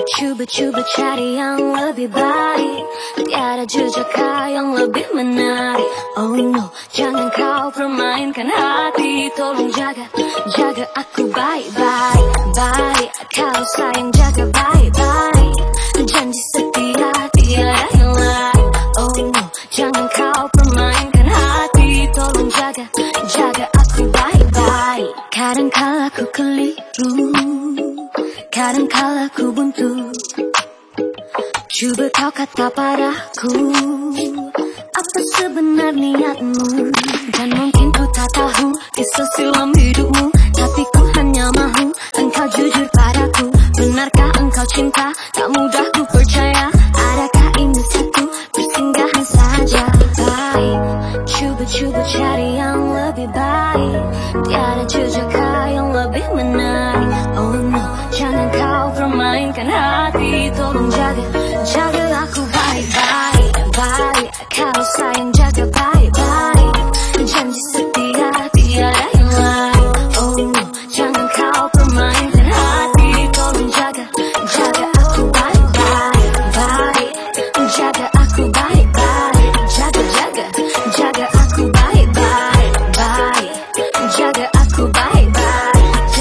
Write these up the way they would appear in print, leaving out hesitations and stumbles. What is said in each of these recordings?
Cuba cari yang lebih baik. Tiada jejak yang lebih menarik. Oh no, jangan kau permainkan hati. Tolong jaga aku baik-baik. Baik, kalau sayang jaga baik-baik. Janji setia tiada yang lain. Oh no, jangan kau permainkan hati. Tolong jaga aku baik-baik. Kadang kala ku keliru, kadang kala ku buntu. Cuba kau kata padaku, apa sebenar niatmu? Dan mungkin ku tak tahu kisah silam hidupmu, tapi ku hanya mahu engkau jujur padaku. Benarkah engkau cinta? Tak mudah ku percaya. Adakah ini satu persinggahan saja? Baik, cuba cari yang lebih baik. Tiada jejak yang lebih menarik. Oh no, jangan kau permainkan hati. Tolong jaga aku baik-baik. Baik, kalau sayang jaga baik-baik. Janji setia tiada yang lain. Oh no, jangan kau permainkan hati. Tolong jaga aku baik-baik. Baik, jaga aku baik-baik. Jaga aku baik-baik. Baik, jaga aku baik-baik.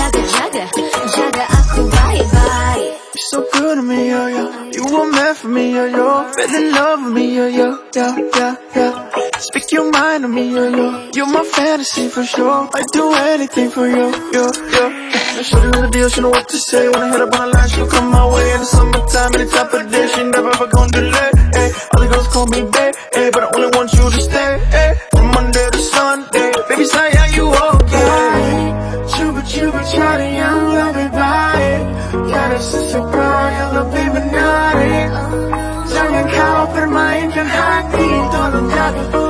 Jaga aku baik-baik. You're so good to me, yo, yo. You were meant for me, yo, yo. Fell in love with me, yo, yo. Yeah. Speak your mind to me, yo, yo. You're my fantasy for sure. I'd do anything for you, yo. Shorty know the deal, she know what to say. When I hit up on the line, she'll come my way. In the summertime, any type of day, she never ever gon' delay. Ay, all the girls call me babe, ay, but I only want you to stay. Ay, from Monday to Sunday, baby, say are you okay? Cuba cari yang lebih baik. Tiada seseorang yang lebih menarik. Jangan kau permainkan hati. Tolong jaga